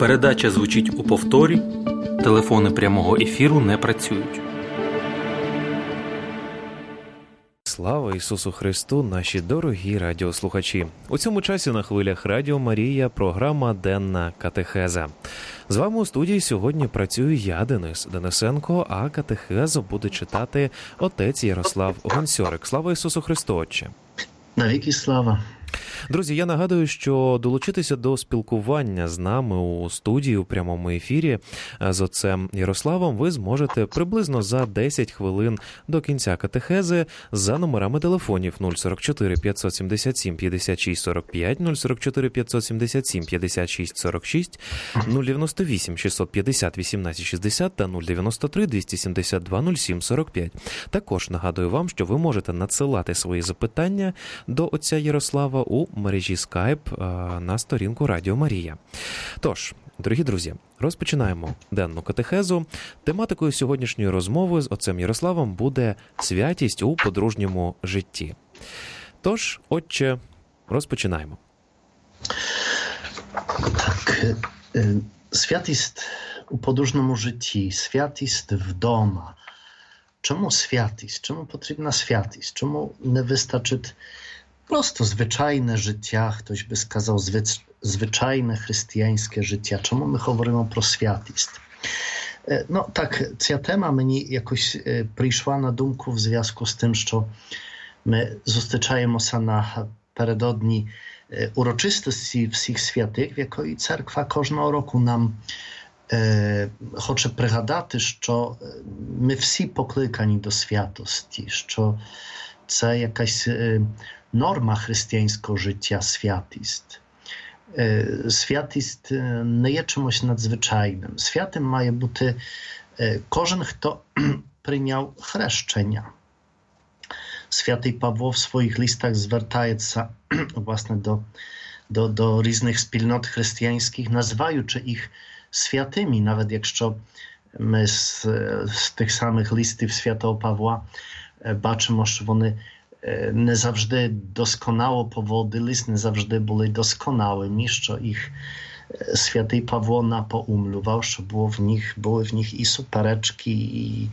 Передача звучить у повторі. Телефони прямого ефіру не працюють. Слава Ісусу Христу, наші дорогі радіослухачі! У цьому часі на хвилях Радіо Марія програма «Денна катехеза». З вами у студії сьогодні працюю я, Денис Денисенко, а катехезу буде читати отець Ярослав Гонсьорик. Слава Ісусу Христу, Отче! Навіки слава! Друзі, я нагадую, що долучитися до спілкування з нами у студії у прямому ефірі з отцем Ярославом ви зможете приблизно за 10 хвилин до кінця катехези за номерами телефонів 044 577 56 45, 044 577 56 46, 098 650 18 60 та 093 272 07 45. Також нагадую вам, що ви можете надсилати свої запитання до отця Ярослава у мережі Skype на сторінку Радіо Марія. Тож, дорогі друзі, розпочинаємо денну катехезу. Тематикою сьогоднішньої розмови з отцем Ярославом буде святість у подружньому житті. Тож, отче, розпочинаємо. Так, святість у подружньому житті, святість вдома. Чому святість? Чому потрібна святість? Чому не вистачить просто звичайне життя, хтось би сказав, звичайне християнське життя. Чому ми говоримо про святість? Ну, так, ця тема мені якось прийшла на думку в зв'язку з тим, що ми зустрічаємося напередодні урочистості всіх святих, в якої церква кожного року нам хоче пригадати, що ми всі покликані до святості, що це якась норма християнського життя, святість. Святість не є чимось надзвичайним. Святим має бути кожен, хто прийняв хрещення. Святий Павло в своїх листах звертається власне до різних спільнот християнських, називаючи їх святими, навіть якщо ми з тих самих листів святого Павла бачимо, що вони не завжди досконало поводились, не завжди були досконалими, що їх святий Павло напоумлював, що були в них і суперечки, і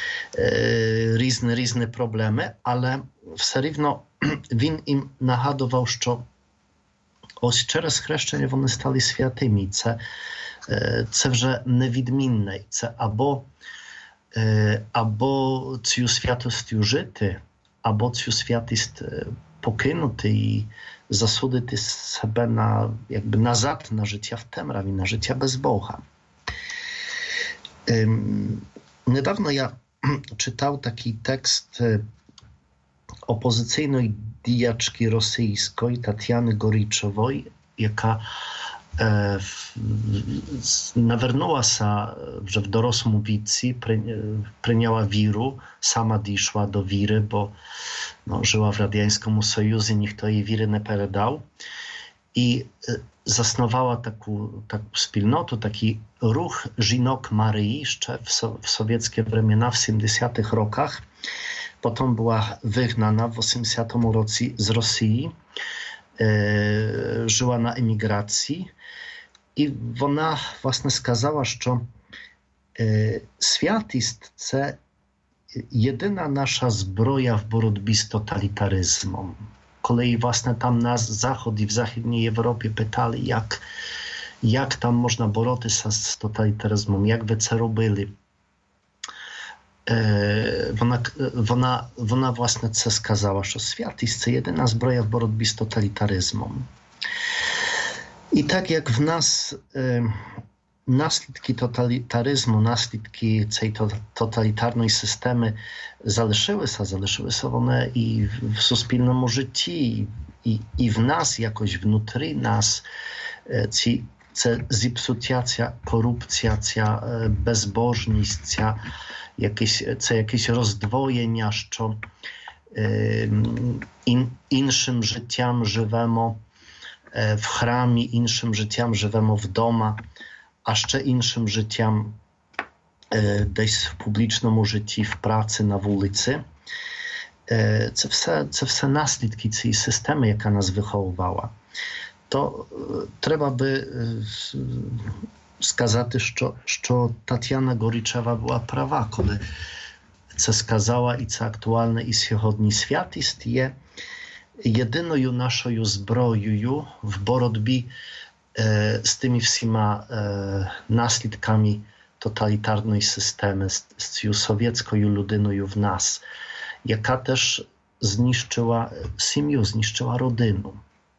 різні проблеми, але все рівно він їм нагадував, що ось через хрещення вони стали святими. Це вже невідмінне. Це або цю святостю жити, або цю святість покинути і засудити себе назад на життя в темряві, на життя без Бога. Недавно я czytał taki tekst opozycyjnej dijaczki rosyjskiej Tatiany Goriczowej, jaka naвернулася вже в дорослому віці, прийняла віру, сама дійшла до віри, бо жила в Радянському Союзі, ніхто їй віри не передав. І заснувала таку спільноту, такий рух жінок Марії ще в совєтські времена, в 70-х роках. Потім була вигнана в 80-му році з Росії, жила на еміграції. І вона, власне, сказала, що святість – це єдина наша зброя в боротьбі з тоталітаризмом. Коли, власне, там нас в Заході, в Західній Європі питали, як там можна боротися з тоталітаризмом, як ви це робили, вона, власне, це сказала, що святість – це єдина зброя в боротьбі з тоталітаризмом. І так як в нас наслідки тоталітаризму, наслідки цієї тоталітарної системи залишилися вони і в суспільному житті, і в нас, якось внутрі нас, це зіпсуття, ця корупція, ця безбожність, це якесь роздвоєння, що іншим життям живемо в храмі, іншим життям живемо вдома, а ще іншим життям десь в публічному житті, в праці, на вулиці. Це все наслідки цієї системи, яка нас виховувала. То треба би сказати, що Тетяна Горичева була права, коли це сказала, і це актуальне і сьогодні. Святість є єдиною нашою зброєю в боротьбі з тими всіма наслідками тоталітарної системи, з цією совєтською людиною в нас, яка теж знищила сім'ю, знищила родину.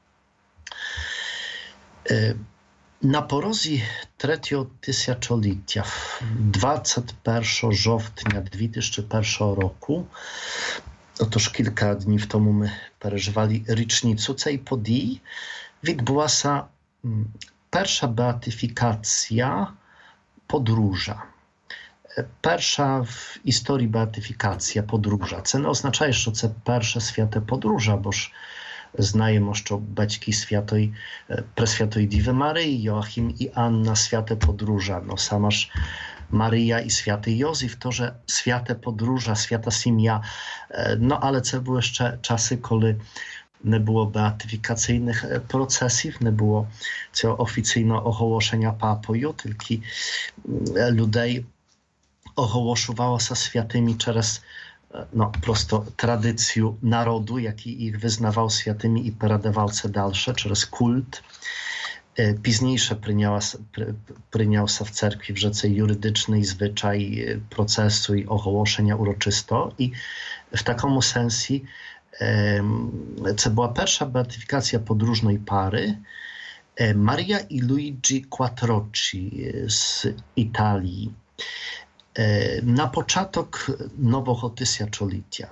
Na porozі третього тисячоліття, 21 жовтня 2001 року, otóż kilka dni тому ми переживали річницю цієї події, відбулася перша беатифікація подружжя. Перша в історії беатифікація подружжя. Це не означає, що це перше святе подружжя, бо ж знаємо, що батьки Пресвятої Діви Марії, Йоахим і Анна святе подружжя. No sama ж Марія і святий Йозеф, то же святе подружжя, свята сім'я. No ale це були ще часи, коли не було беатифікаційних процесів, не було цього офіційного оголошення папою, тільки людей оголошувалося святими через prosto tradycję narodu, jaki ich wyznawał świętymi i передавав це dalsze, через kult. Пізніше прийнявся в церкві вже цей юридичний звичай процесу і оголошення урочисто. І в такому сенсі це була перша beatyfikacja podróżnej pary Maria i Luigi Quattrocci z Italii. Na początek nowego tysiąclecia.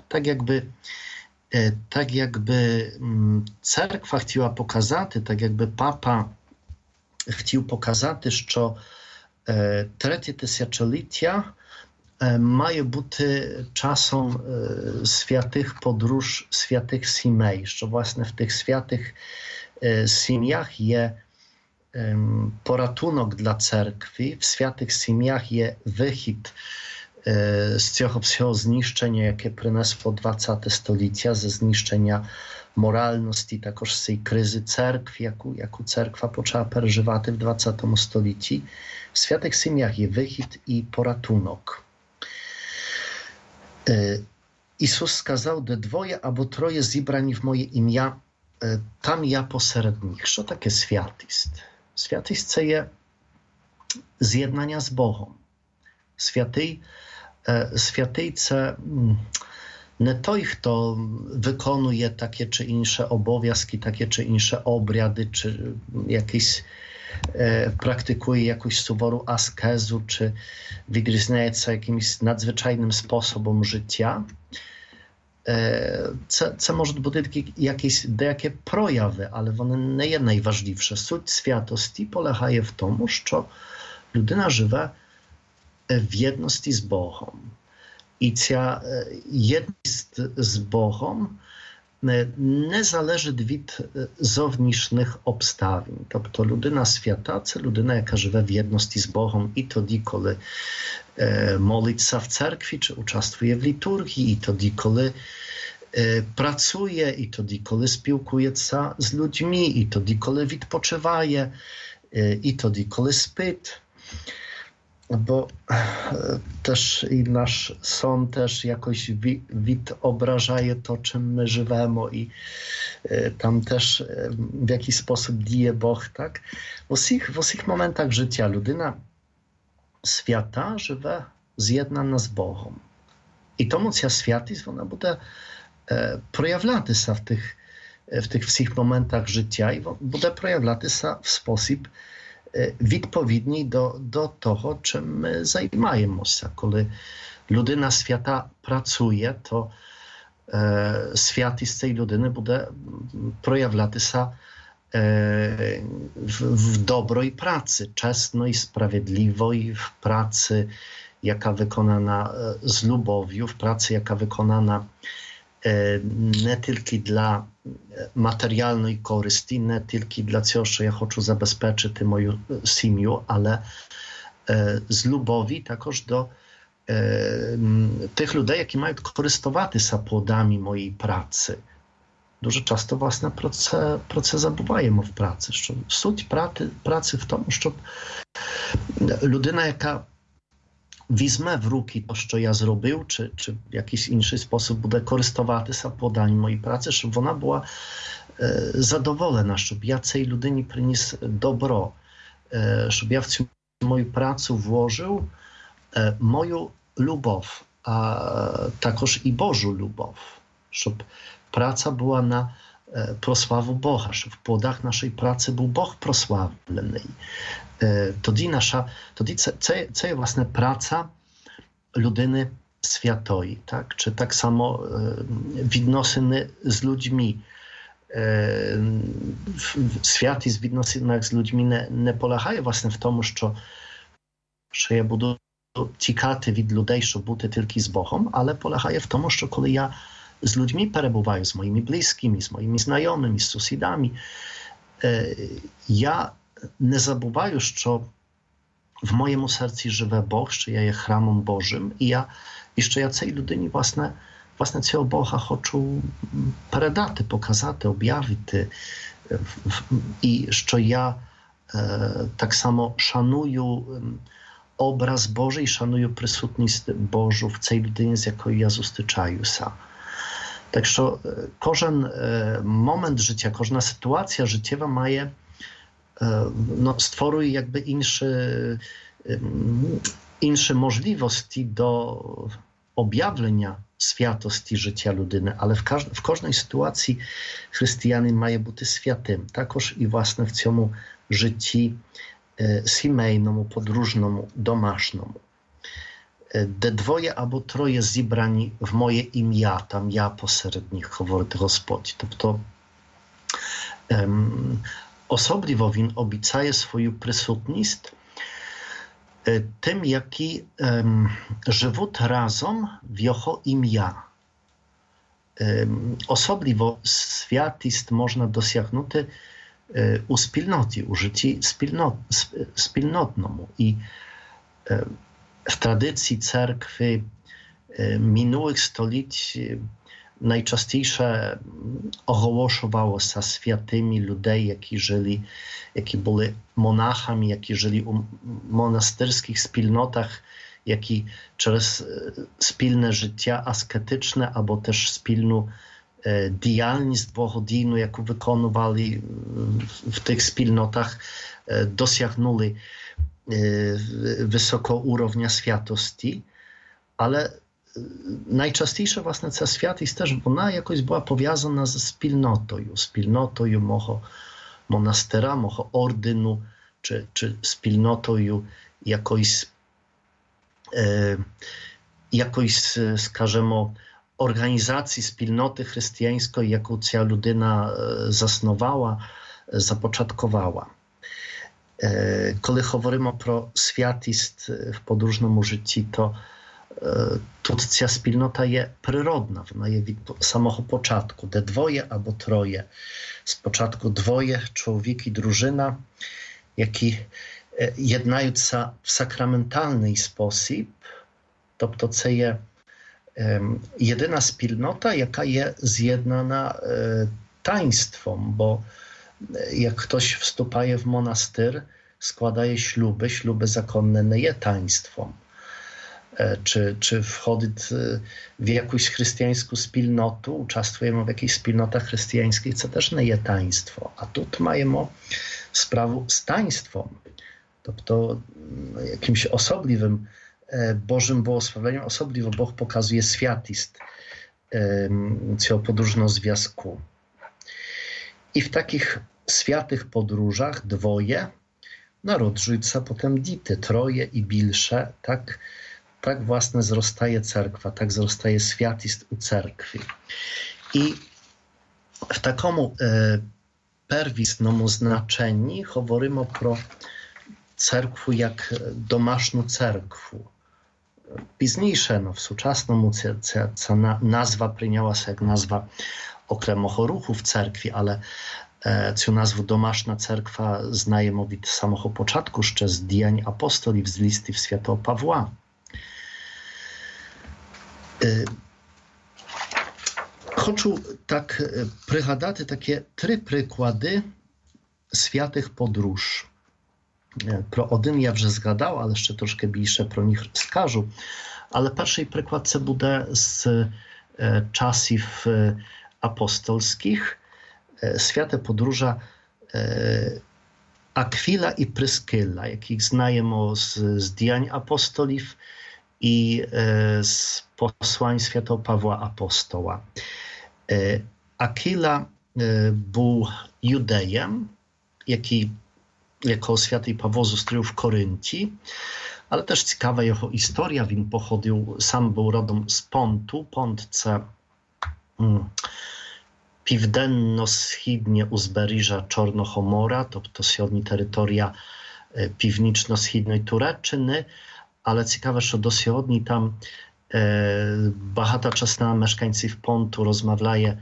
Tak jakby cerkwa chciała pokazać, tak jakby papa chciał pokazać, że trzecie tysiąclecia mają być czasem świętych podróż, świętych simej, że właśnie w tych świętych simiach jest порятунок для церкви, в святих сім'ях є вихід з цього всього знищення, яке принесло 20 століття, ze знищення моральності, також з цієї кризи церкви, яку церква почала переживати в 20 столітті. В святих сім'ях є вихід і порятунок. Ісус сказав, де двоє або троє зібрані в моє ім'я, там я посеред них. Що таке святість? Святість – це є з'єднання з Богом. Святий – це не той, хто виконує такі чи інші обов'язки, такі чи інші обряди, чи якісь praktykuje jakąś suworą askezu, czy відрізняє się jakimś nadzwyczajnym sposobem życia. Це можуть бути якісь деякі прояви, але вони не є найважливіше. Суть святості полягає в тому, що людина живе в єдності з Богом. І ця єдність з Богом не залежить від зовнішніх обставин. Тобто людина свята – це людина, яка живе в єдності з Богом і тоді, коли молиться в церкві, чи участвує в літургії, і тоді, коли працює, і тоді, коли спілкується з людьми, і тоді, коли відпочиває, і тоді, коли спить. Bo też i nasz son też jakoś відображає to, czym my живемо, i tam też w jakiś sposób dіє Бог, tak? W усіх моментах життя людина свята живе з'єднана з Богом. І тому ця святість, вона буде проявлятися в тих всіх моментах життя і буде проявлятися в спосіб відповідний до того, чим ми займаємося. Коли людина свята працює, то святість цієї людини буде проявлятися w dobrej pracy, czesnej, sprawiedliwej, w pracy, jaka wykonana z lubowiu, w pracy, jaka wykonana nie tylko dla materialnej korzyści, nie tylko dla tego, że ja chcę zabezpieczyć moją rodzinę, ale z lubowi także do tych ludzi, którzy mają korzystać się płodami mojej pracy. Дуже часто, власне, про це забуваємо в праці, що суть праці в тому, щоб Людина, яка візьме в руки те, що я зробив, чи в якийсь інший спосіб буде користуватися плодами моєї праці, щоб вона була задоволена, щоб я цій людині приніс добро, щоб я в цю мою працю вложив мою любов, а також і Божу любов, щоб праця була на прославу Бога, щоб в плодах нашої праці був Бог прославлений. Тоді це є, власне, праця людини святої, так? Чи так само відносини з людьми. Святість в відносинах з людьми не полягає, власне, в тому, що я буду тікати від людей, щоб бути тільки з Богом, але полягає в тому, що коли я з людьми перебуваю, з моїми близькими, з моїми знайомими, з сусідами, я не забуваю, що в моєму серці живе Бог, що я є храмом Божим, і що я цій людині, власне, цього Бога хочу передати, показати, об'явити. І що я так само szanuję obraz Boży i szanuję присутність Божу в цій людині, з якою я зустрічаюся. Так що кожен момент життя, кожна ситуація життєва має, створює якби інші можливості до об'явлення святості życia людини, але в кожній ситуації християнин має бути святим, також і власне в цьому житті сімейному, подорожному, домашньому. Де двоє або троє зібрані в моє ім'я, там я посеред них, говорить Господь. Тобто особливо Він обіцяє свою присутність tym, які живуть разом в Його ім'я. Особливо святість можна досягнути у спільноті, у житті спільнотному. І w tradycji cerkwy minionych stoleć najczęściejsze ogłoszowało się świętymi ludzi, які byli monachami, які żyli u monastyrskich wspólnotach, які через спільне життя аскетичне або теж спільну діяльність благодійну, яку виконували в тих спільнотах, досягнули wysoko urovnia światosti, ale najczęściejsze właśnie ta światość też ona jakoś była powiązana ze wspólnotą mojego monastera, mojego ordynu, czy wspólnotą jakoś, skażemy, organizacji wspólnoty chrześcijańskiej, jaką ta ludyna zasnowała, zapoczątkowała. Коли говоримо про святість в подорожному житті, то тут ця спільнота є природна, вона є від самого початку, де двоє або троє. Спочатку двоє, чоловік і дружина, які єднаються в сакраментальний спосіб, тобто це є єдина спільнота, яка є з'єднана таїнством, бо jak ktoś wstępuje w monastyr, składaje śluby, śluby zakonne nie jest taństwem. Czy wchodzi w jakąś chrześcijańską wspólnotę, uczestniczymy w jakiejś wspólnotach chrześcijańskich, co też nie jest taństwo. A tu mamy sprawę z taństwem. To jakimś osobliwym Bożym błogosławiením, osobliwo Bóg pokazuje światość tego podróżnego związku. I w takich świętych podróżach dwoje narodжуються potem dity, troje i bilsze. Tak właśnie wzrastaje cerkwa, tak wzrastaje świętość u cerkwi. I w takomu pierwotnemu znaczeniu mówimy pro cerkwu jak domaszną cerkwu. Późniejsze, w współczesnym ta nazwa przyjęła się jak nazwa okремого руху в церкві, але цю назву «Домашня церква» знаємо від самого початку, ще з діянь апостолів, з листів святого Павла. Хочу так пригадати такі три приклади святих подорож. Про один я вже згадав, але ще трошки більше про них скажу. Але перший приклад це буде з часів апостольських. Святе подружжя Аквіла і Прискила, яких знаємо з діянь апостолів і з послань святого Павła Apostoła. Аквіла був юдеєм, якого святий Павло зустрів в Коринті, але теж цікава його історія. Він походив, сам був родом з Понту. Понт – це південно-східне узбережжя Чорного моря, тобто сьогодні територія північно-східної Туреччини, але цікаве, що до сьогодні там багата частина мешканців Понту розмовляє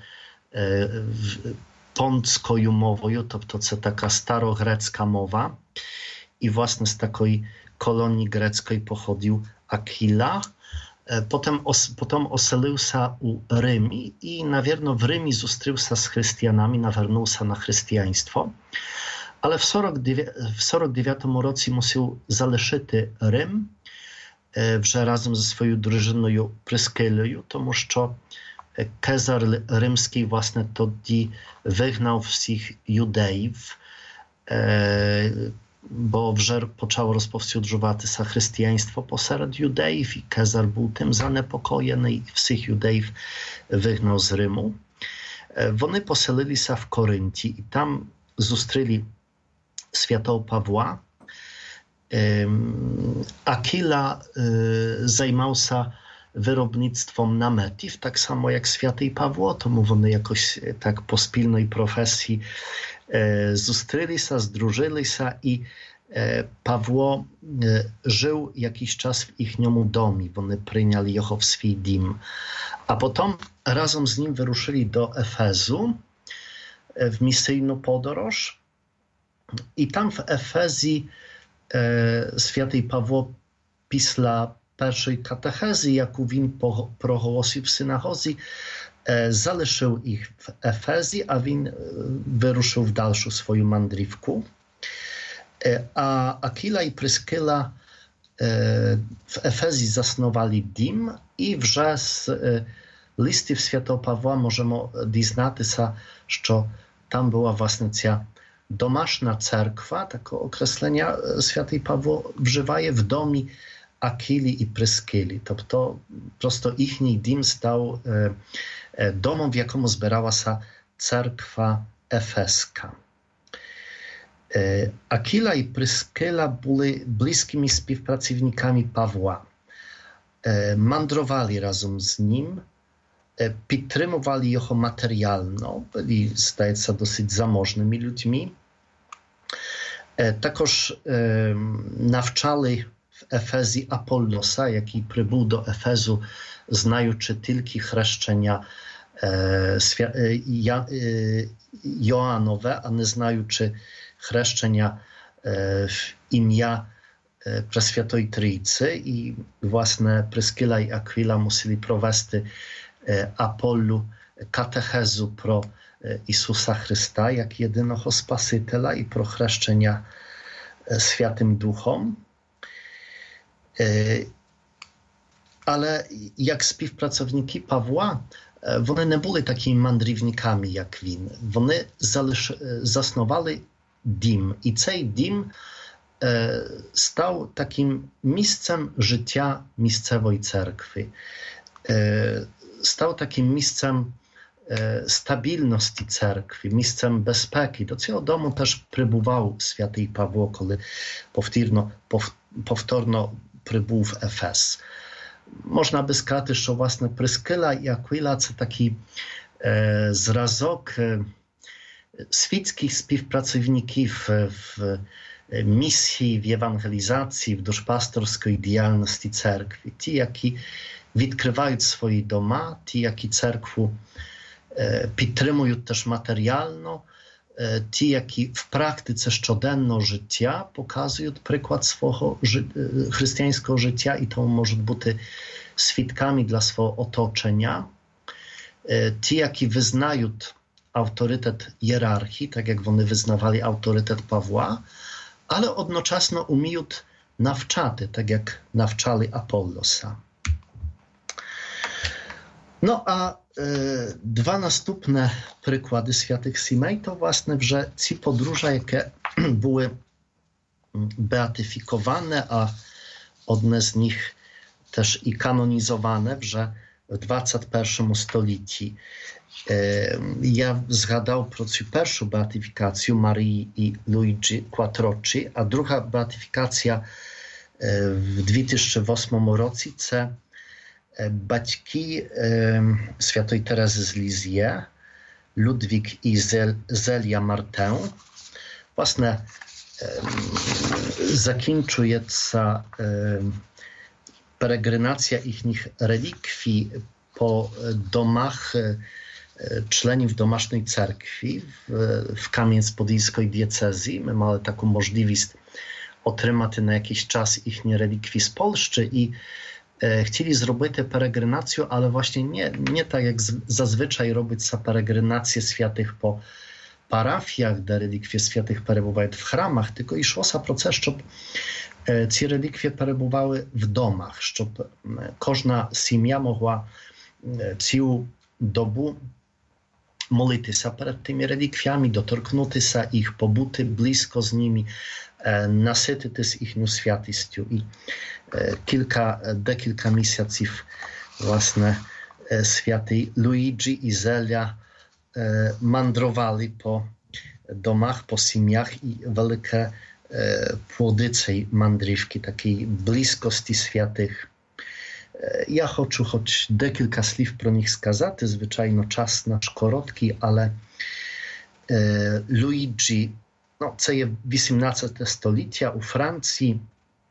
понтською мовою, тобто це така старогrecka mowa. I właśnie z takiej kolonii greckiej pochodził Aquila. Potem oselił się u Rzymi i nawierno w Rzymie zустрів się z chrześcijanami, naвернув się na chrześcijaństwo. Ale w 49 році musiał залишити Рим вже разом зі своєю дружиною Прискилою, тому що Кезар Римський, власне, тоді вигнав всіх юдеїв, bo вже почало розповсюджуватися християнство посеред юдеїв, і Кезар був тим занепокоєний, і всіх юдеїв вигнав з Риму. Вони поселилися в Коринті, і там зустріли святого Павła. Aquila zajmowся виробництвом наметів, так само як святий Павло, тому вони якось так по спільній професії зустрілися, здружилися, і Павло жив якийсь час в їхньому домі, вони прийняли його в свій дім. А потім разом з ним вирушили до Ефезу в місійну подорож, і там в Ефезі святий Павло після першої катехези, яку він проголосив в синагозі, залишив їх в Ефезі, а він вирушив в dalszą свою мандрівку. A Aquila i Pryskila w Efezji zaснували дім, і вже з листів святого Павла можемо дізнатися, що там була, власне, ця домашня церква, таке окреслення святий Павло вживає в домі Aquili i Pryskili. Тобто просто їхній дім став домом, в якому збиралася церква Ефеска. Aquila i Pryskila були близькими співпрацівниками Павла. Мандрували разом з ним, підтримували його матеріально, були, здається, досить заможними людьми. Також навчали w Efezji Apollosa, jaki przybył do Efezu, znaючи тільки хрещення Joanowe, a nie znaючи хрещення w ім'я Пресвятої Трійці. І, власне, Прискила і Аквіла мусили провести Apollu katechezу про Ісуса Христа як єдиного Спасителя і про хрещення Святим Духом. Ale jak spівpracownicy Pawła, вони не були такими мандрівниками, як він. Вони заснували дім, і цей дім став таким місцем життя місцевої церкви. Став таким місцем стабільності церкви, місцем безпеки. До цього дому теж прибував святий Павло, коли повторно прибув в Ефес. Можна би сказати, що, власне, Прискила і Аквіла – це такий зразок світських співпрацівників в місії, в ewangelizacji, в duszpasterskiej діяльності церкви. Ті, які відкривають свої дома, ті, які церкву підтримують теж матеріально, ті, які в практиce щоденного життя показують приклад свого християнського життя і тому можуть бути свідками для свого оточення. Ті, які визнають autorytet hierarchii, tak jak вони визнавали autorytet Pawła, ale одночасно уміють навчати, так як навчали Аполлоса. No a dwa następne przykłady świętych Simej to właśnie, że ci podróże, jakie były beatyfikowane, a одне z nich też i kanonizowane, że w XXI stuleciu. Ja zgadał pro cю pierwszą beatyfikację Marii i Luigi Quattrocci, a druga beatyfikacja w 2008 roku to батьки Świętej Terezy z Lisieux, Ludwik i Zelia Martin. Właśnie zakończuje się peregrinacja ich relikwii po domach członków domasznej cerkwi w Kamieńsk-Podilskiej diecezji. My mamy taką możliwość otrzymać na jakiś czas ich relikwii z Polski i chcieli zrobić tę peregrinację, ale właśnie nie tak jak zazwyczaj robić sa peregrinację świętych po parafiach, gdzie relikwie świętych przebywają w chramach, tylko i szło sa proces, żeby ci relikwie przebywały w domach, żeby każda семья mogła całą dobę modlić się przed tymi relikwiami, dotknąć się ich, pobyć blisko z nimi, nasycić się ich świętością. I dekilka miesięcy właśnie świętej Luigi i Zelia mandrowali po domach, po семьях i wielkie płody tej mandrywki, takiej bliskości świętych. Ja chcę choć dekilka słów pro nich skazać, zwyczajno czas nasz krótki, ale Luigi, no, to jest XVIII stulecia u Francji.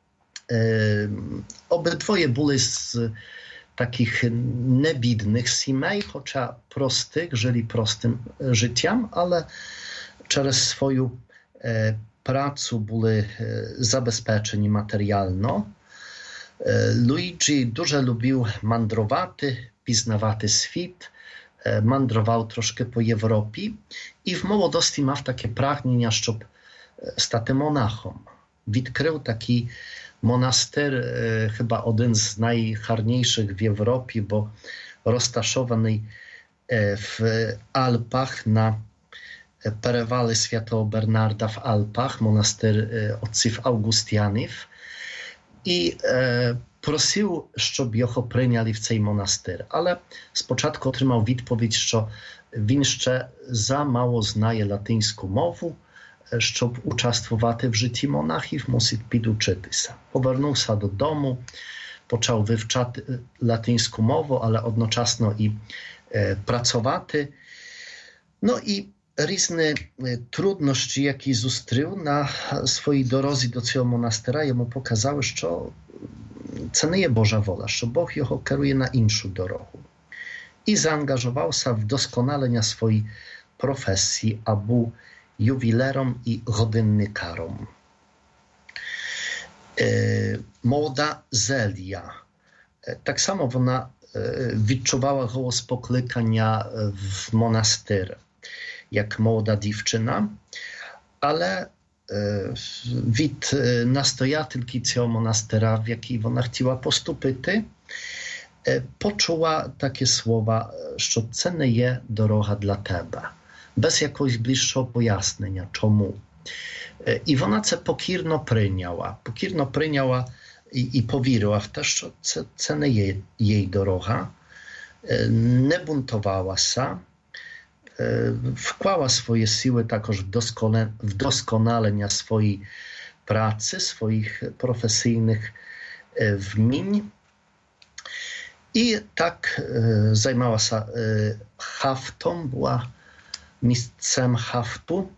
Obydwoje były z takich niebidnych семей, chociaż prostych, żyli prostym życiem, ale przez swoją pracę byli zabezpieczeni materialno. Luigi dużo lubił mandrować, poznawać świat, mandrował troszkę po Europie i w młodości miał takie pragnienia, żeby stać monachom. Odkrył taki monaster, chyba jeden z najharniejszych w Europie, bo roztaszowany w Alpach na perewale Świętego Bernarda w Alpach, monaster ojców Augustianów i prosił, żeby go przyjęli w tej monaster, ale z początku otrzymał odpowiedź, że він ще za mało znaje latyńską mowę, żeby uczestniczyć w życiu monachów, musi pić się. Powrócił się do domu, począł wywczać latyńską mowę, ale jednocześnie i pracować. No i różne trudności, jakie zostrzył na swojej drodze do tego monastera, jemu pokazały, że to nie jest Boża wola, że Bóg jego kieruje na inną drogę. I zaangażował się w doskonalenie swojej profesji, a był jubilerom i godynnykarom. Młoda Zelia, tak samo ona odczuwała głos poklykania w monaster, jak młoda dziewczyna, ale wid nastojatelki tego monastera, w jaki ona chciała postąpić, poczuła takie słowa, że to nie jest droga dla Ciebie. Bez jakiegoś bliższego pojaśnienia, czemu. I ona się pokirno przyjęła i powierzyła w to, że to nie jest jej droga. Nie buntowała się, wkłała swoje siły także w doskonalenie swojej pracy, swoich profesyjnych wmień. I tak zajmowała się haftą, była mistrzem haftu.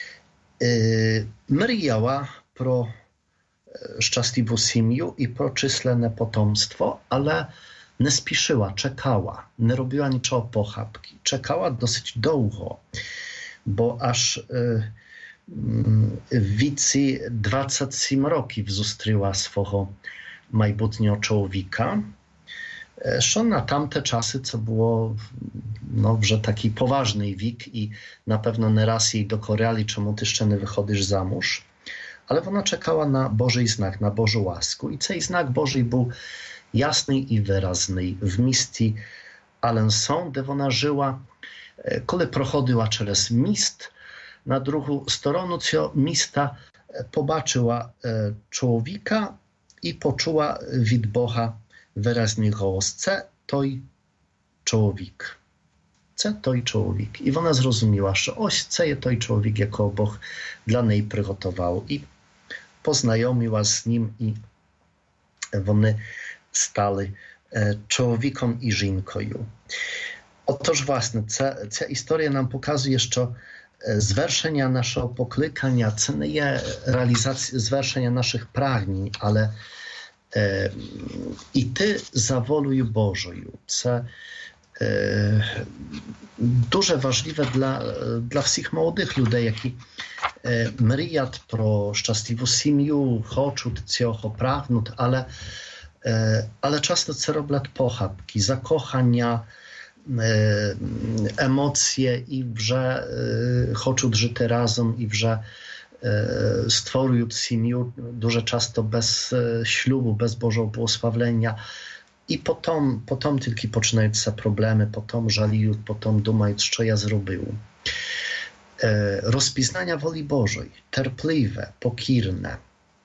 Mrjała pro szczęśliwą семью i pro czysленне potomstwo, ale nie spieszyła, czekała, nie robiła niczego pochabki. Czekała dosyć długo, bo aż w wieku 27 roków zustryła swojego majbutniego człowieka. Że na tamte czasy, co było że taki poważny wiek i na pewno nie raz jej dokorali, czemu ty jeszcze nie wychodzisz za mąż. ale ona czekała na Boży znak, na Bożą łasku. I ten znak Boży był jasny i wyraźny w mieście Alençon, gdzie ona żyła. Kiedy przechodziła przez miast, na drugą stronę tego miasta pobaczyła człowieka i poczuła від Boga wyraźny głos. Це той człowiek. Це той człowiek. I ona zrozumiała, że ось це є той człowiek, jakiego Bóg dla niej przygotował. I poznajomiła z nim i вони stali człowiekiem i żonką. Otóż właśnie, ta historia nam pokazuje, że zwerszenia naszego poklykania, to nie jest realizacja zwerszenia naszych pragnień, ale i ty za wolою Bożою. To дуже важливе для всіх молодих людей, які мріють про щасливу сім'ю, хочуть цього, прагнуть, але часто це роблять похабки, закохання, емоцje i że chcą żyć razem i że stworują siemię dużo często bez ślubu, bez Bożego błogosławienia i potem tylko poczynają się problemy, potem żalują, potem думаją, co ja zrobił. Rozpoznania woli Bożej, terpliwe, pokirne,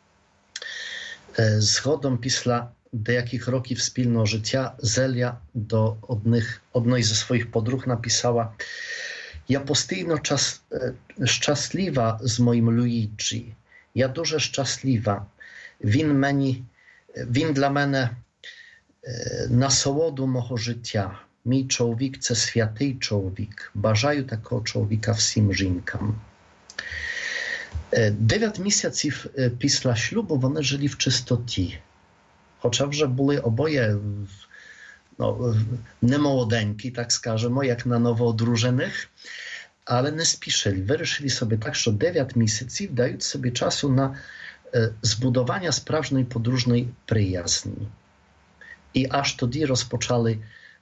zgodą pisla деяких років спільного життя Зеля до одної зі своїх подруг написала: «Я постійно щаслива з моїм Луїджі. Я дуже щаслива. Він для мене насолоду мого життя. Мій чоловік – це святий чоловік. Бажаю такого чоловіка всім жінкам». 9 місяців після шлюбу вони жили в чистоті. Хоча вже були обоє немолоденькі, так скажемо, як на новоодружених, але не спішили. Вирішили собі так, що 9 місяців дають собі часу на збудування справжньої подружної приязні. І аж тоді розпочали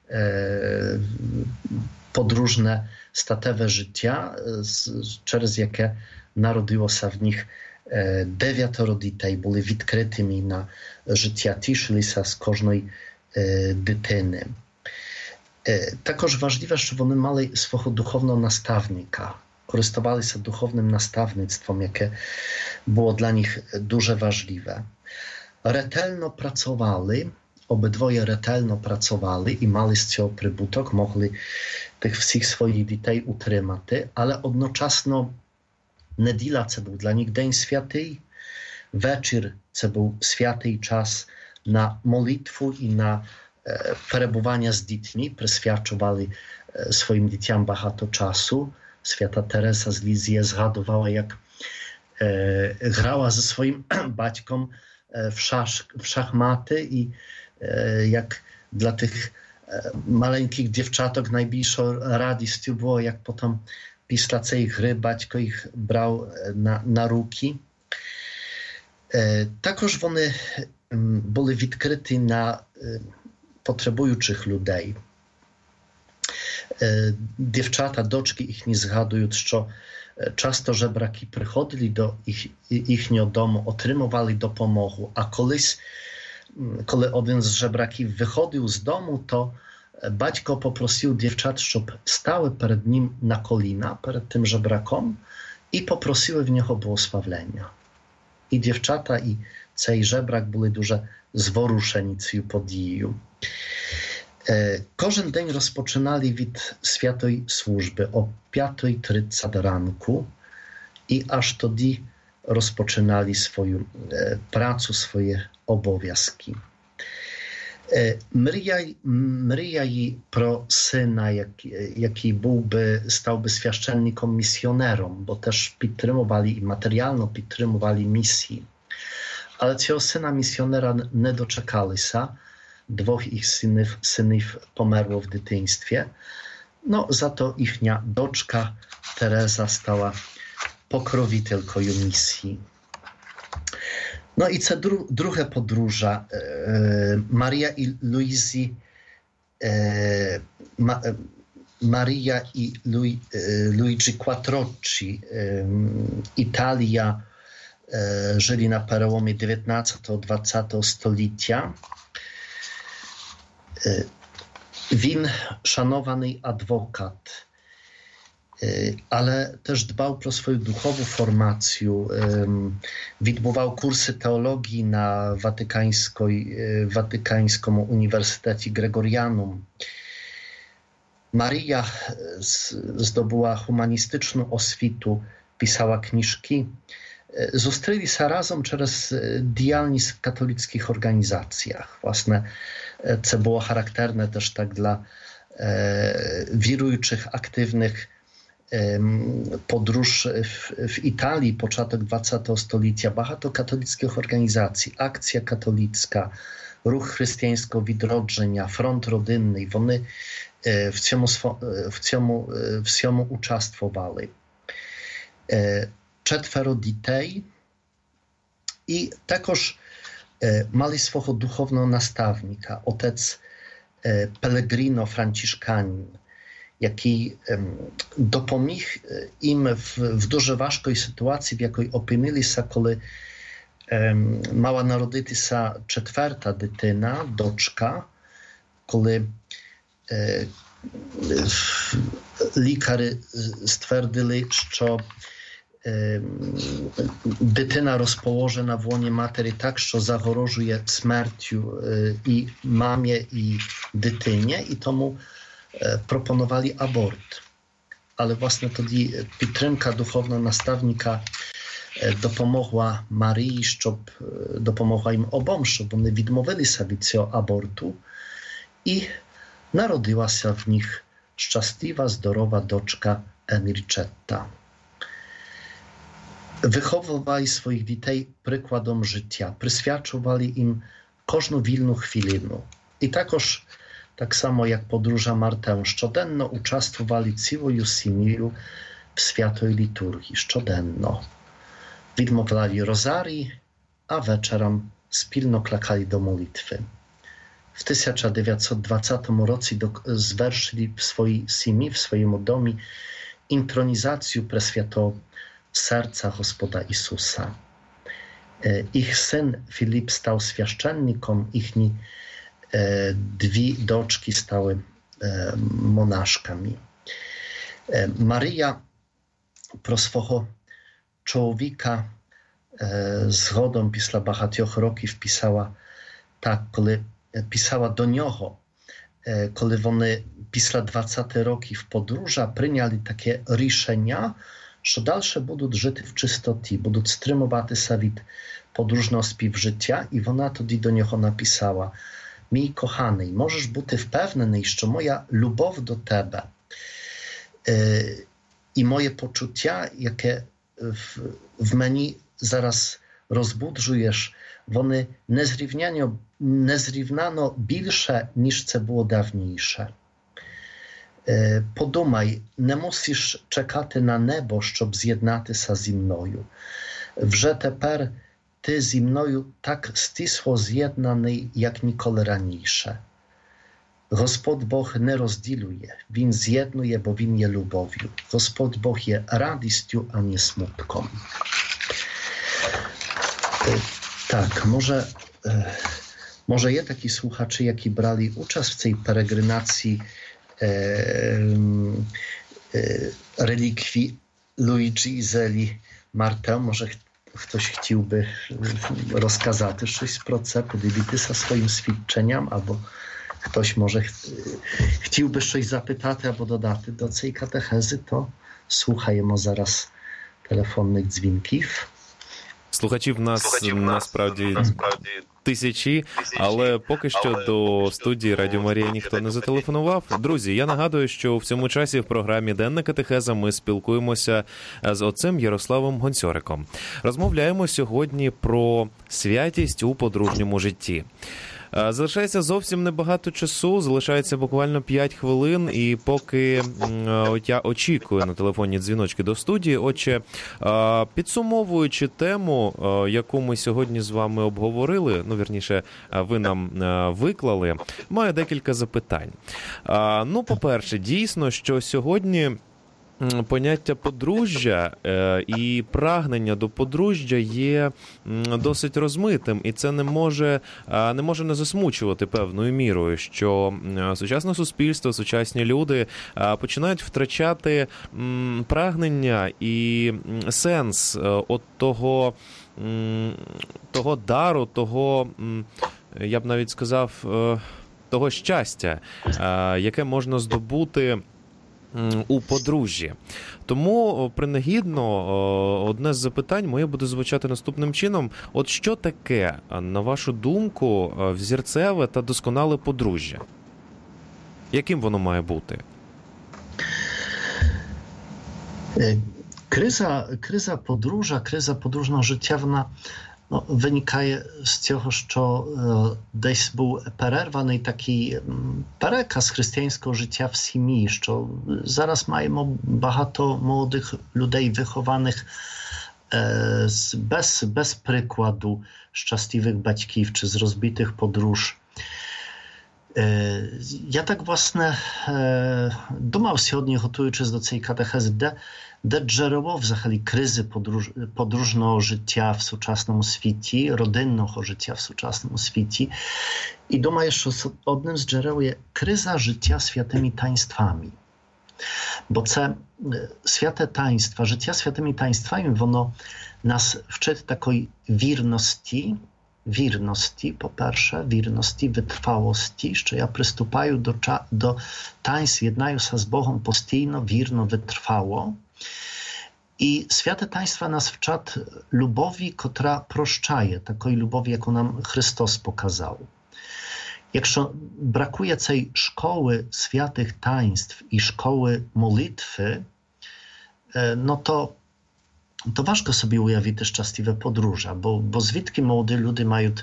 подружне статеве життя, через яке народилося в них 9 дітей, були відкритими на життя, тішилися з кожної дитини. Також важливо, що вони мали свого духовного наставника, користувалися духовним наставництвом, яке було для них дуже важливе. Ретельно працювали, обидвоє ретельно працювали і мали з цього прибуток, могли тих всіх своїх дітей утримати, але одночасно неділя – це був для них день святий, вечір – це був святий час на молитву і на перебування з дітьми, присвячували своїм дітям багато часу. Свята Терesa з Лізії згадувала, як грала зі своїм батьком в шахмати і як для тих маленьких дівчаток найбільшою радістю було, як потім після цієї гри батько їх брав на руки. Також вони були відкриті на потребуючих людей. Дівчата, дочки їхні згадують, що часто жебраки приходили до їхнього дому, отримували допомогу, а колись, коли один з жебраків виходив з дому, то батько попросив дівчат, щоб стали перед ним на коліна, перед тим жебраком, і попросили в нього благословення. І дівчата, і цей жебрак були дуже зворушені цією подією. Кожен день розпочинали від святої служби о 5:30 ранку і аж тоді розпочинали свою працю, свої обов'язки. Мріяли про сина, який став би священником, місіонером, бо теж підтримували і матеріально підтримували місії. Але цього сина місіонера не дочекалися. 2 їх синів померло в дитинстві. No, za to ichnia doczka Teresa stała pokroviteľkou misji. No i це друге подружжя Марія і Луїзі, Марія і Луїджі Кватроччі, Італія, żyli na przełomie XIX-XX stulecia. Win szanowany adwokat, ale też dbał pro swoją duchową formację. Odbywał kursy teologii na Watykańskim Uniwersytecie Gregorianum. Maria zdobyła humanistyczną oswitę, pisała książki. Zustryli się razem przez dialniz w katolickich organizacjach. Własne, co było charakterne też tak dla wirujących, aktywnych podróż w Italii, początek XX stulecia, bardzo katolickich organizacji, Akcja Katolicka, Ruch Chrześcijańskiego Widrodzenia, Front Rodynny, one w ciemu uczestniczyły. 4 dzieci i takoż mali swojego duchownego nastawnika, otec Pellegrino Franciszkanin, jaki dopomógł im w дуже важкій sytuacji, w jakiej opinili się, kiedy mała narodzić się 4. dytyna, doczka, kiedy lekarze stwierdzili, że dytyna rozpołożona w łonie materi tak, że zagrożuje śmiercią i mamie, i dytynie, i tomu proponowali abort. Ale właśnie wtedy підтримка duchowna nastawnika dopomogła Marii, żeby dopomogła im obom, żeby oni відмовили się від цього abortu i narodziła się w nich szczęśliwa, zdrowa doczka Enricetta. Wychowywali swoich dzieci przykładom życia, przyświadczowali im każdą wilną chwilę. I takoż, tak samo jak podróża Martę, szczodenno uczestniczowali całą simiu w świętej liturgii, szczodenno. Відмовляли rozarii, a wieczorem spilno klakali do modlitwy. W 1920 roku zwerzyli w swojej simi, w swoim domie, intronizację Preswiętego Serca Gospoda Jezusa. Ich syn Filip stał święcennikiem, ich dwie doczki stały monaszkami. Maria pro swego człowieka zgodą pісля багатьох років pisała tak, kiedy pisała do niego, kiedy oni pісля 20 років podróża przyjęli takie ryszenia, że dalsze będą żyć w czystocie, będą wstrzymywać się od podróżnego spівжиття, i ona wtedy do niego napisała: Мій коханий, możesz być wpewniony, że moja любов do Tebe i moje poczucia, jakie w mnie zaraz rozbudzujesz, one nezrівняно більше, ніж це було давніше. Подумай, не мусиш чекати на небо, щоб з'єднатися зі мною. Вже тепер ти зі мною так стисло з'єднаний, як ніколи раніше. Господь Бог не розділює, Він з'єднує, бо Він є любов'ю. Господь Бог є радістю, а не смутком. Tak, może je taki słuchacze, jaki brali udział w tej peregrinacji relikwii Luigi Zeli Martę, może ktoś chciałby rozkazać coś pro це, поділитися swoim świadczeniem, albo ktoś może chciałby coś zapytać albo dodać do tej katechezy, to słuchajmy zaraz telefonnych dźwięków. Слухачів в нас насправді тисячі, але поки що до студії Радіо Марія ніхто не зателефонував. Друзі, я нагадую, що в цьому часі в програмі «Денна катехеза» ми спілкуємося з отцем Ярославом Гонцьориком. Розмовляємо сьогодні про святість у подружньому житті. Залишається зовсім небагато часу, залишається буквально 5 хвилин, і поки я очікую на телефонні дзвіночки до студії, отче, підсумовуючи тему, яку ми сьогодні з вами обговорили, ну, вірніше, ви нам виклали, маю декілька запитань. Ну, по-перше, дійсно, що сьогодні поняття подружжя і прагнення до подружжя є досить розмитим, і це не може не засмучувати певною мірою, що сучасне суспільство, сучасні люди починають втрачати прагнення і сенс от того дару, того, я б навіть сказав, того щастя, яке можна здобути у подружжі. Тому принагідно одне з запитань моє буде звучати наступним чином. От що таке, на вашу думку, взірцеве та досконале подружжя? Яким воно має бути? Криза подружного життя, вона виникає з цього, що десь був перерваний такий переказ християнського життя в сім'ї, що зараз маємо багато молодих людей вихованих без прикладу щасливих батьків чи з розбитих подружжя. Я так, власне, думав сьогодні, готуючись до цієї катехези, де джерело взагалі кризи подружного життя в сучасному світі, родинного життя в сучасному світі. І думаю, що одним з джерел є криза життя святими таїнствами. Бо це святе таїнства, життя святими таїнствами, воно нас вчить такої wierności, po pierwsze, wierności, wytrwałości, że ja przystępuję do taństw, jednają się z Bogiem postійно, wierno, wytrwało. I święte taństwa nas wczad lubowi, która proszczaje, takiej lubowi, jaką nam Chrystus pokazał. Якщо brakuje tej szkoły świętych taństw i szkoły modlitwy, no to важко собі уявити щасливе подружжя, бо звідки молоді люди мають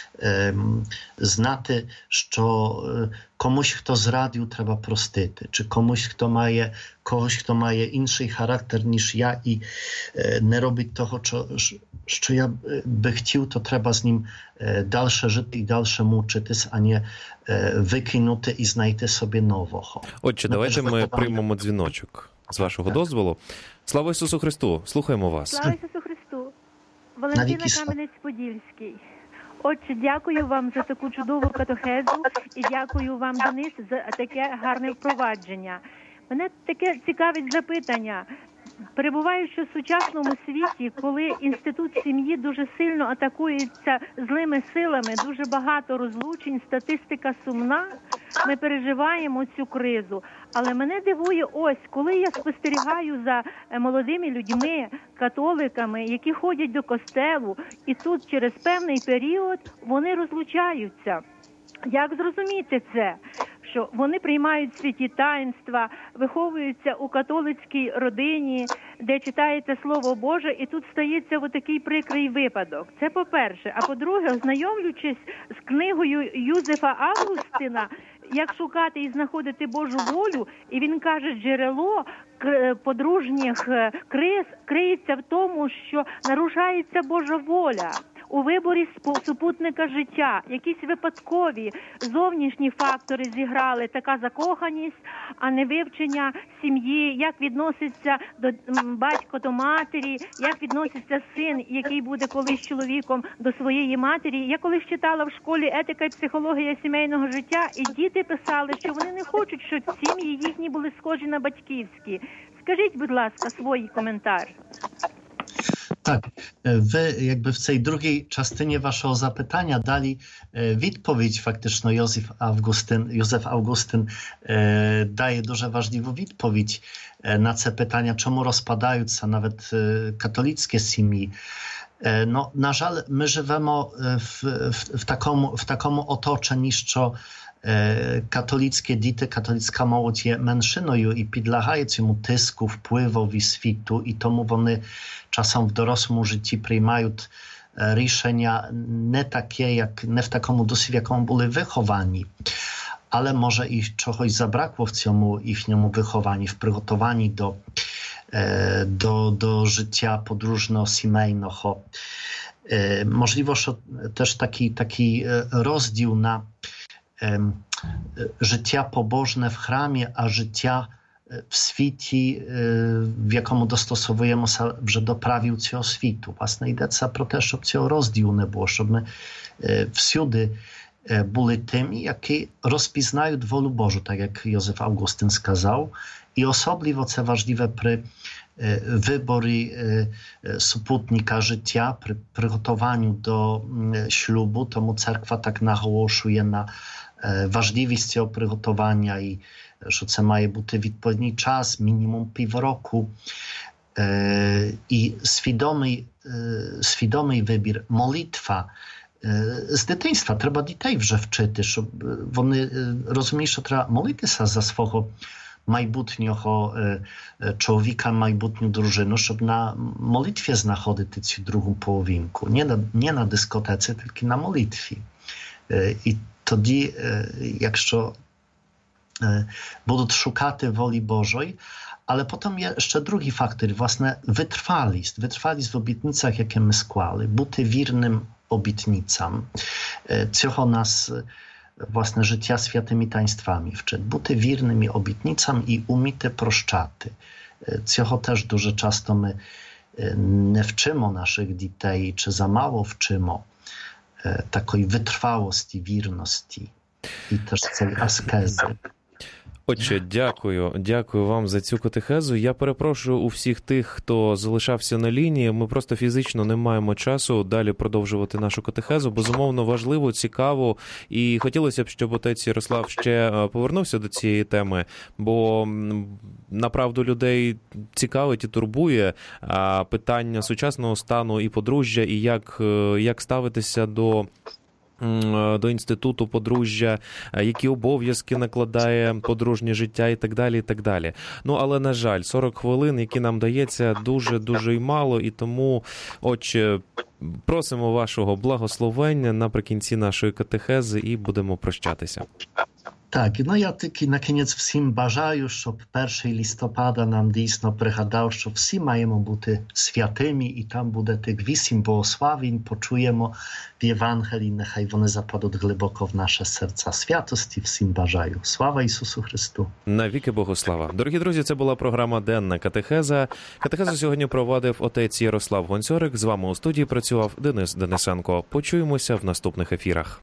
знати, що комусь, хто зрадив, треба простити, чи когось, хто має інший характер, ніж я, і не робить того, що я би хотів, то треба з ним далі жити і далі мучитись, а не викинути і знайти собі нового. Отже, давайте ми приймемо дзвіночок. З вашого дозволу. Слава Ісусу Христу! Слухаємо вас. Слава Ісусу Христу! Валентина Кам'янець-Подільський. Отче, дякую вам за таку чудову катехезу і дякую вам, Денис, за таке гарне впровадження. Мене таке цікавить запитання. Перебуваючи в сучасному світі, коли інститут сім'ї дуже сильно атакується злими силами, дуже багато розлучень, статистика сумна, ми переживаємо цю кризу. Але мене дивує ось, коли я спостерігаю за молодими людьми, католиками, які ходять до костелу, і тут через певний період вони розлучаються. Як зрозуміти це? Що вони приймають святі таїнства, виховуються у католицькій родині, де читається Слово Боже, і тут стається отакий прикрий випадок. Це по-перше. А по-друге, ознайомлюючись з книгою Юзефа Августина, як шукати і знаходити Божу волю, і він каже, джерело подружніх криз криється в тому, що нарушається Божа воля. У виборі супутника життя, якісь випадкові зовнішні фактори зіграли, така закоханість, а не вивчення сім'ї, як відноситься батько до матері, як відноситься син, який буде колись чоловіком до своєї матері. Я колись читала в школі етика і психологія сімейного життя, і діти писали, що вони не хочуть, щоб сім'ї їхні були схожі на батьківські. Скажіть, будь ласка, свій коментар. Tak, wy jakby w tej drugiej частині waszego zapytania dali відповідь, фактично Józef Augustyn daje дуже важливу відповідь на це питання, чому розпадаються навіть католицькі сім'ї. No, na żal, my живемо w takim otoczeniu, що katolickie dity, katolicka молодь є меншиною і підлягають цьому тиску, впливові світу, і тому вони czasem w dorosłym życiu przyjmują решення не таке, не в такому дусі, в якому були виховані. Але може і чогось забракло в цьому їхньому вихованні, в приготуванні до життя подружнього, сімейного. Можливо, що теж такий розділ на життя побожне в храмі, а життя в світі, в якому достосовуємося вже до правил цього світу. Власне, йдеться про те, щоб цього розділу не було, щоб ми всюди були тими, які розпізнають волю Божу, так як Józef Augustyn сказав. І особливо це важливе при виборі супутника життя, при приготуванню до шлюбу, тому церква так наголошує на важливість цього приготування і що це має бути відповідний час, мінімум півроку. І свідомий вибір, молитва. З дитинства треба дітей вже вчити, щоб вони розуміли, що треба молитися за свого майбутнього чоловіка, майбутню дружину, щоб на молитві знаходити цю другу половинку. Не на дискотеці, тільки на молитві. І тоді, якщо будуть шукати волі Божої, ale potem jeszcze drugi faktor, własne wytrwalist w obietnicach, jakie my skłali, бути вірним обітницям. Цього нас, власне, життя святими таїнствами вчить. Бути вірними обітницям і уміти прощати. Цього теж дуже часто ми не вчимо наших дітей, чи замало вчимо такої витривалості, вірності і теж цієї аскези. Отче, дякую вам за цю катехезу. Я перепрошую у всіх тих, хто залишався на лінії. Ми просто фізично не маємо часу далі продовжувати нашу катехезу. Безумовно, важливо, цікаво. І хотілося б, щоб отець Ярослав ще повернувся до цієї теми, бо направду людей цікавить і турбує питання сучасного стану і подружжя, і як ставитися до інституту подружжя, які обов'язки накладає подружнє життя і так далі, і так далі. Ну, але, на жаль, 40 хвилин, які нам дається, дуже і мало, і тому, отче, просимо вашого благословення наприкінці нашої катехези і будемо прощатися. Так, ну я тільки на кінець всім бажаю, щоб 1 листопада нам дійсно пригадав, що всі маємо бути святими, і там буде тих 8 богословень, почуємо в Євангелії, нехай вони западуть глибоко в наше серця. Святості всім бажаю. Слава Ісусу Христу! Навіки Богослава! Дорогі друзі, це була програма «Денна катехеза». Катехезу сьогодні провадив отець Ярослав Гонцьорик. З вами у студії працював Денис Денисенко. Почуємося в наступних ефірах.